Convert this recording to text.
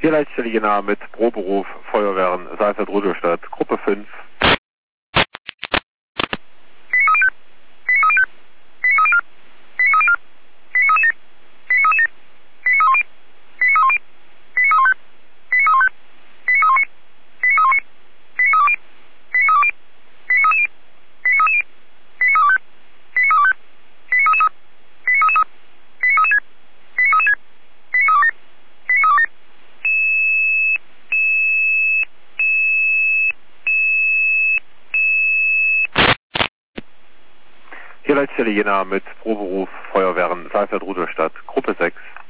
Hier Leitstelle Jena mit Proberuf Feuerwehren Saalfeld-Rudolstadt, Gruppe 5. Hier Leitstelle Jena mit Proberuf Feuerwehren Saalfeld-Rudolstadt, Gruppe 6.